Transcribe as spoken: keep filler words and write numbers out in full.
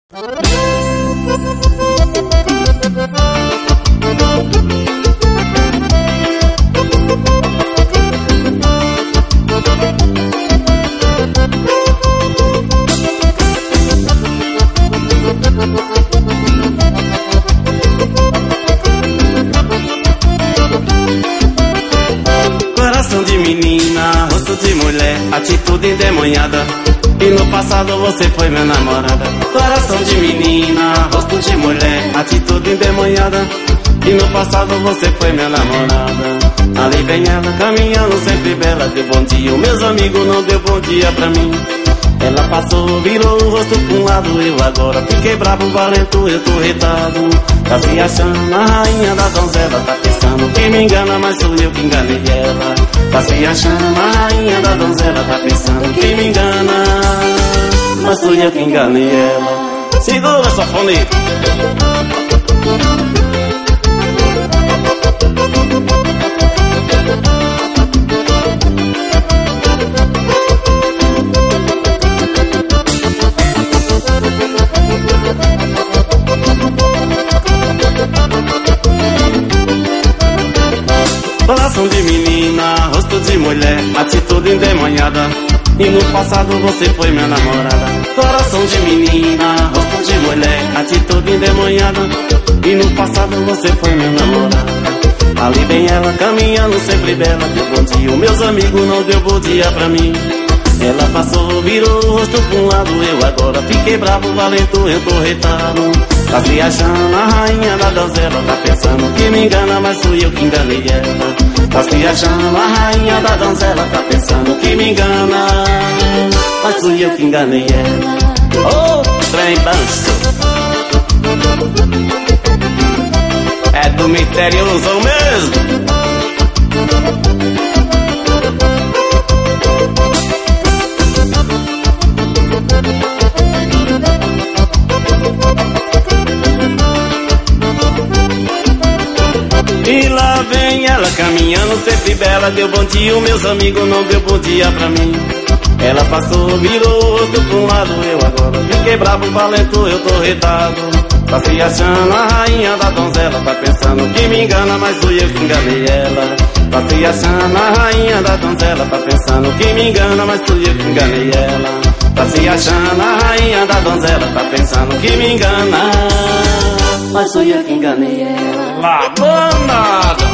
Coração de menina, rosto de mulher, atitude endemoniada. E no passado você foi minha namorada. Coração de menina, rosto de mulher, atitude endemoniada. E no passado você foi minha namorada. Ali vem ela, caminhando sempre bela, deu bom dia. Os meus amigos não deu bom dia pra mim. Ela passou, virou o rosto pra um lado. Eu agora fiquei bravo, valento, eu tô retado. Tá se achando a rainha da donzela. Tá pensando que me engana, mas sou eu que enganei ela. Tá se achando a rainha da donzela. Tá pensando que me engana, mas sou eu que enganei ela. Segura sua fone. Coração de menina, rosto de mulher, atitude endemoniada. E no passado você foi minha namorada. Coração de menina, rosto de mulher, atitude endemoniada. E no passado você foi minha namorada. Ali vem ela, caminhando sempre bela, deu bom dia. Os meus amigos não deu bom dia pra mim. Ela passou, virou o rosto pra um lado. Eu agora fiquei bravo, valento, eu tô retado. Tá se achando a rainha da donzela. Tá pensando que me engana, mas sou eu que enganei ela. Tá se achando a rainha da donzela. Tá pensando que me engana, mas sou eu que enganei ela. Ô, oh, trem bancho, é do misterioso mesmo. E lá vem ela caminhando sempre bela, deu bom dia, os meus amigos não deu bom dia pra mim. Ela passou, virou o rosto pra um lado, eu agora fiquei bravo, valento, eu tô retado. Tá se achando a rainha da donzela, tá pensando que me engana, mas sou eu que enganei ela. Tá se achando a rainha da donzela, tá pensando que me engana, mas sou eu que enganei ela. Tá se achando a rainha da donzela, tá pensando que me engana, mas sou eu que enganei ela. Lá, danada!